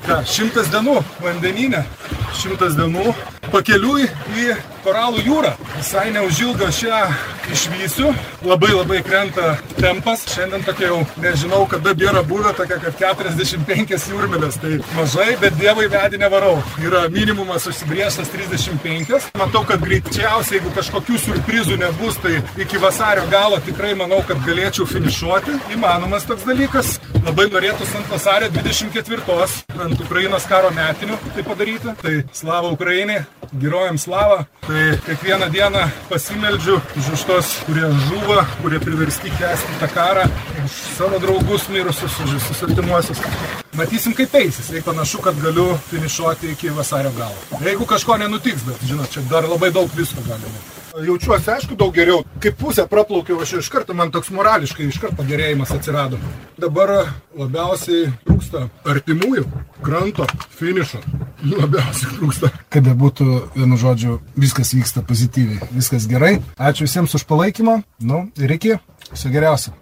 ką, 100 dienų vandenyne, 100 dienų pakeliui į Koralų jūrą. Visai neužilgo šią išvysiu, labai krenta tempas. Šiandien tokia jau nežinau, kada yra buvę tokia, kad 45 jūrmilės, tai mažai, bet dievai vedį nevarau. Yra minimumas užsibrėžtas 35. Matau, kad greičiausiai, jeigu kažkokių surprizų nebus, tai iki vasario galo tikrai manau, kad galėčiau finišuoti. Įmanomas toks dalykas. Labai norėtųsi ant vasario 24 ant Ukrainos karo metinių tai padaryti. Tai slava Ukrainai, gerojams slava. Tai kiekvieną dieną pasimeldžiu už tos, kurie žuvo, kurie priversti kęsti tą karą, už savo draugus mirusius, už visus artimuosius. Matysim, kaip eisis. Jei panašu, kad galiu finišuoti iki vasario galo. Jeigu kažko nenutiks, bet žinot, čia dar labai daug visko galima. Jaučiuosi, aišku, daug geriau. Kaip pusę praplaukiau, aš iš karto, man toks morališkai iš karto pagerėjimas atsirado. Dabar labiausiai trūksta artimųjų, kranto, finišo. Labiausiai trūksta. Kaip bebūtų, vienu žodžiu, viskas vyksta pozityviai, viskas gerai. Ačiū visiems už palaikymą. Ir iki, viso geriausio.